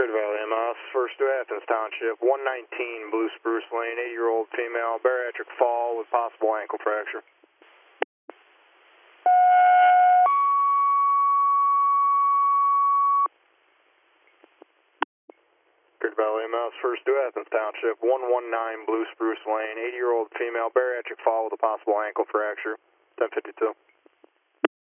Good Valley MS, first to Athens Township, 119 Blue Spruce Lane, 80-year-old female, bariatric fall with possible ankle fracture. Good Valley MS, first to Athens Township, 119 Blue Spruce Lane, 80-year-old female, bariatric fall with a possible ankle fracture, 1052.